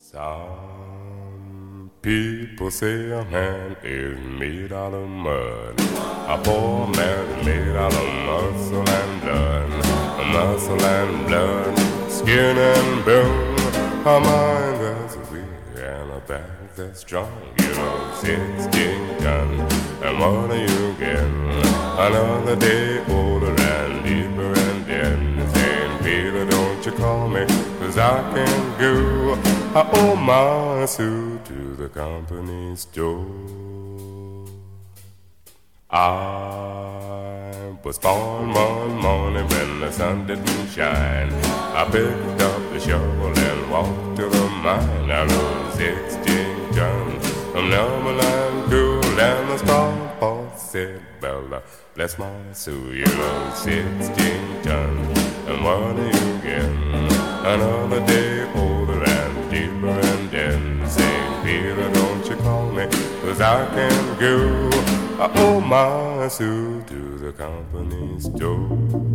Some people say a man is made out of mud. A poor man is made out of muscle and blood. Muscle and blood, skin and bone. A mind that's weak and a back that's strong. You know, 16 tons, and what do you get? Another day older and deeper and dead. Saying, Peter, don't you call me, 'cause I can go. I owe my suit to the company store. I was born one morning when the sun didn't shine. I picked up the shovel and walked to the mine. I rode 16 tons from Numberland to and the star boss said, Bella, bless my soul, you know, 16 tons. And what do you get? Another day older and deeper and then saying, Peter, don't you call me, 'cause I can't go. I owe my suit to the company store.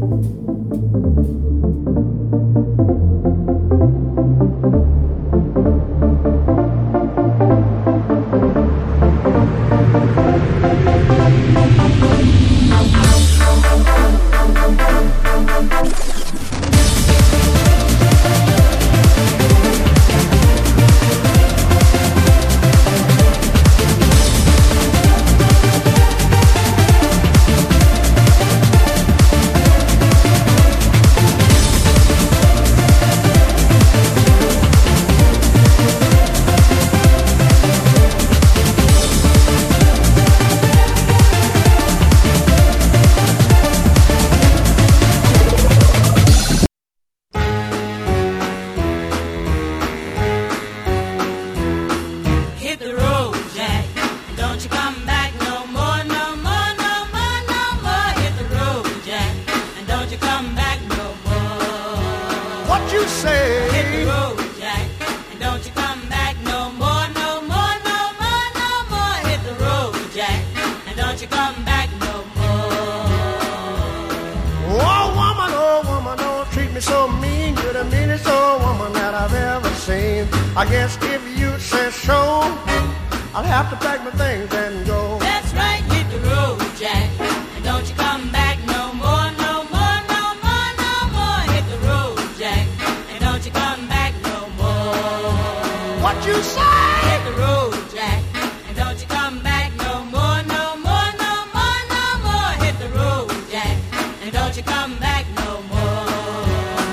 I guess if you say so, I'll have to pack my things and go. That's right, hit the road, Jack. And don't you come back no more, no more, no more, no more. Hit the road, Jack. And don't you come back no more. What you say? Hit the road, Jack. And don't you come back no more, no more, no more, no more. Hit the road, Jack. And don't you come back no more.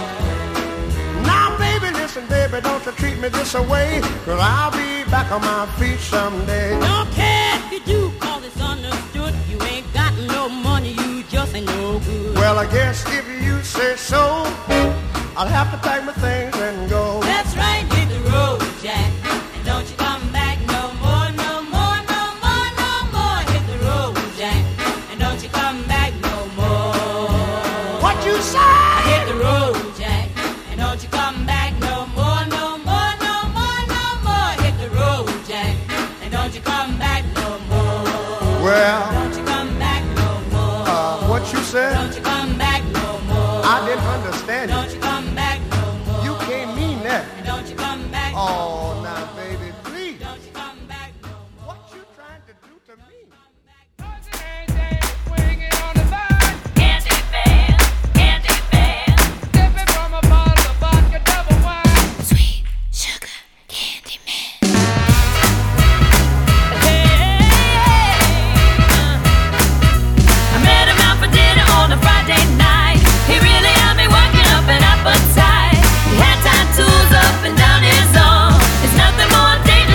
Now, baby, listen, baby, don't you treat me this away, 'cause I'll be back on my feet someday. Don't care if you do, 'cause it's understood. You ain't got no money, you just ain't no good. Well, I guess if you say so, I'll have to pack my things and go. That's right, hit the road, Jack. And don't you come back no more, no more, no more, no more. Hit the road, Jack. And don't you come back no more. What you say? Hit the road, Jack. And don't you come back no more, no more, no more, no more. Hit the road, Jack. And don't you come back no more. Well, don't you come back no more. What you said? Don't you come back no more. I didn't understand you. Don't you come back no more. You can't mean that. And don't you come back no more. Oh, now, baby, please. Don't you come back no more. What you trying to do to me? He had tattoos up and down his arm. It's nothing more dangerous.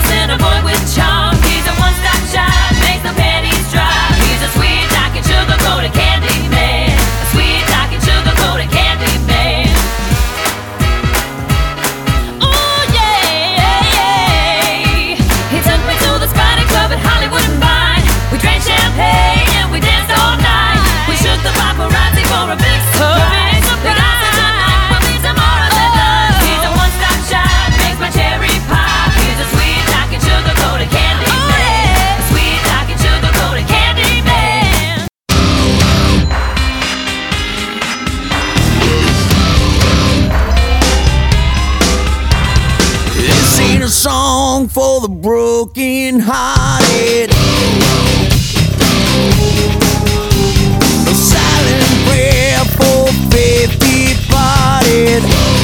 a song for the broken hearted. A silent prayer for faith departed.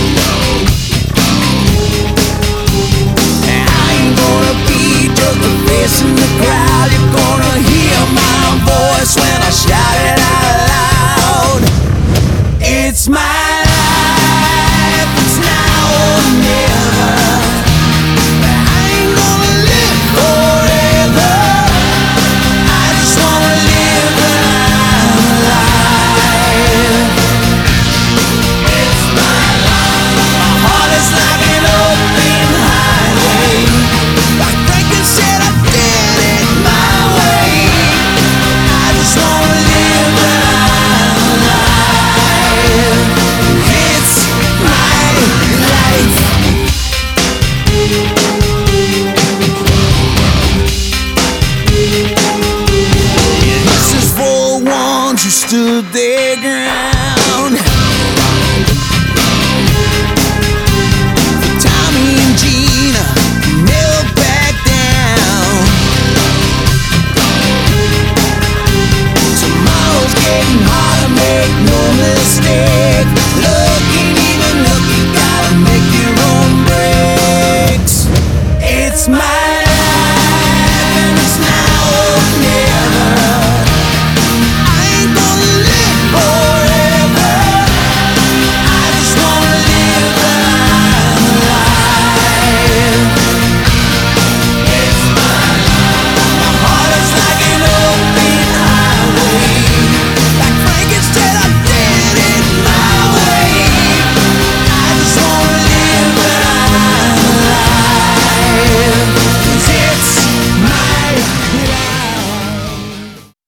I ain't gonna be just a face in the crowd. You're gonna hear my voice when I shout it out loud. It's my life, it's now or never. I ain't gonna live forever. I just wanna live when I'm alive. It's my life. My heart is like an open highway. Like Franklin said, I did it my way. I just wanna live when I'm alive. It's my life. This is for ones who stood their ground. For Tommy and Gina, who never back down. Tomorrow's getting harder, make no mistake. Look ain't even look, you gotta make your own breaks. It's my life and it's now or never. I ain't gonna live forever. I just wanna live when I'm alive. It's my life. My heart is like an open highway. Like Frankenstein, I did it my way. I just wanna live when I'm alive. 'Cause it's my life.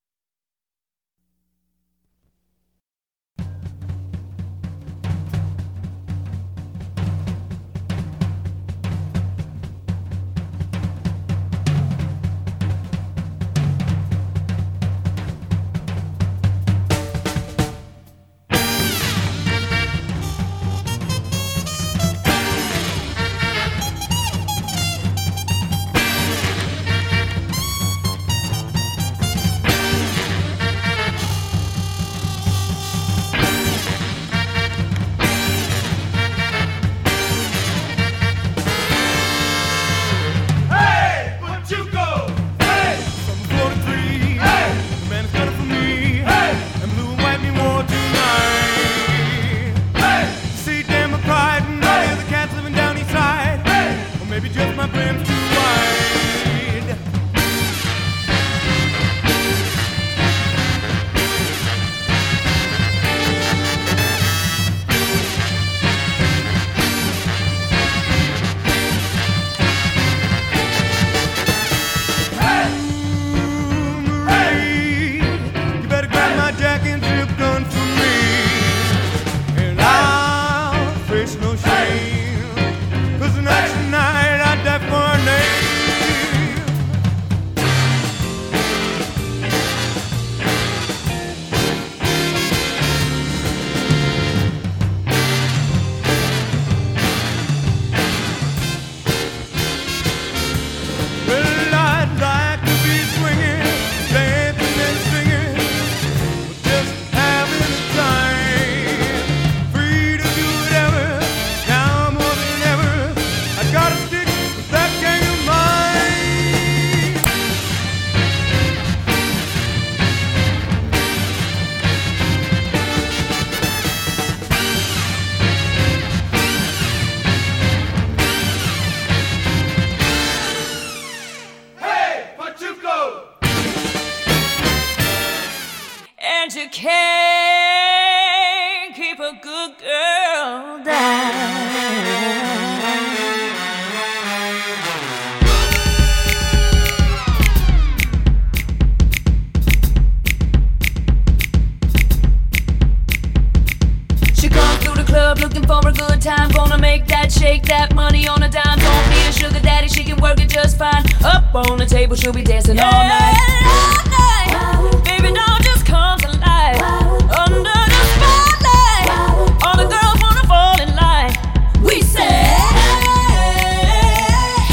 And you can't keep a good girl down. She comes through the club looking for a good time. Gonna make that shake, that money on a dime. Don't be a sugar daddy, she can work it just fine. Up on the table, she'll be dancing all night. All night. Baby, don't just come to life. Under the spotlight, all the girls wanna fall in line. We say, hey,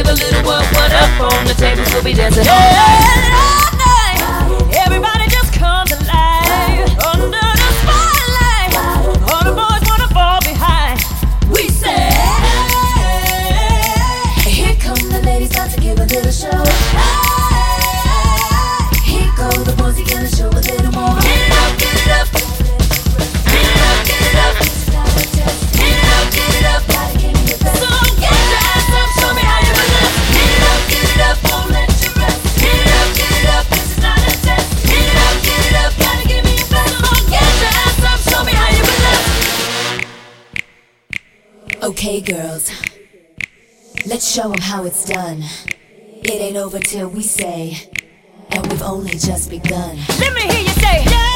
a little what up on the table, we'll be dancing all night. Everybody just comes alive under the spotlight. All the boys wanna fall behind. We say, here come the ladies, about to give a little show. Here go the boys, he gonna show a little more. Get it up, get it up. Get it up, get it up. Get it up, get it up. So get your ass up, show me how you do it. Get it up, won't let you rest. Get it up, this is not a test. Get it up, gotta give me your best. So get your ass up, show me how you do it. Okay, girls, let's show them how it's done. It ain't over till we say, and we've only just begun. Let me hear you say, yeah.